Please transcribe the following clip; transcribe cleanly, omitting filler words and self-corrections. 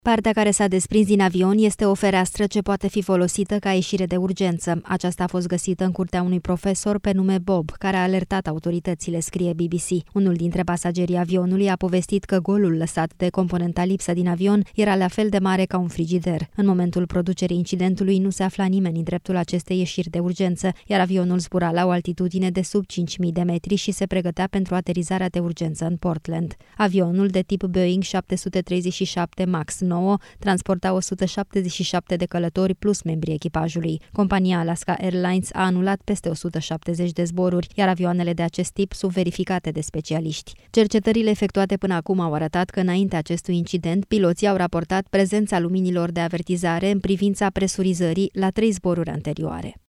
Partea care s-a desprins din avion este o fereastră ce poate fi folosită ca ieșire de urgență. Aceasta a fost găsită în curtea unui profesor pe nume Bob, care a alertat autoritățile, scrie BBC. Unul dintre pasagerii avionului a povestit că golul lăsat de componenta lipsă din avion era la fel de mare ca un frigider. În momentul producerii incidentului nu se afla nimeni în dreptul acestei ieșiri de urgență, iar avionul zbura la o altitudine de sub 5.000 de metri și se pregătea pentru aterizarea de urgență în Portland. Avionul de tip Boeing 737 MAX 9 transporta 177 de călători plus membrii echipajului. Compania Alaska Airlines a anulat peste 170 de zboruri, iar avioanele de acest tip sunt verificate de specialiști. Cercetările efectuate până acum au arătat că înainte acestui incident, piloții au raportat prezența luminilor de avertizare în privința presurizării la 3 zboruri anterioare.